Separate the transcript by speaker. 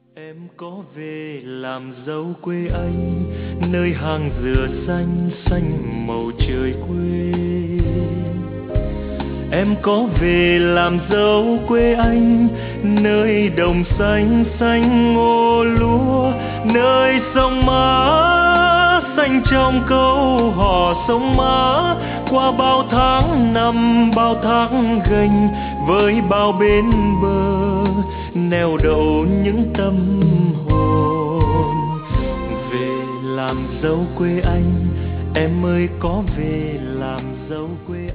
Speaker 1: Em có về làm dâu quê anh, nơi hàng dừa xanh xanh màu trời quê. Em có về làm dâu quê anh, nơi đồng xanh xanh ngô lúa, nơi sông Mã xanh trong câu hò sông Mã. Qua bao tháng năm bao tháng gành, với bao bên bờ neo đậu những tâm hồn. Về làm dâu quê anh, em ơi có về làm dâu quê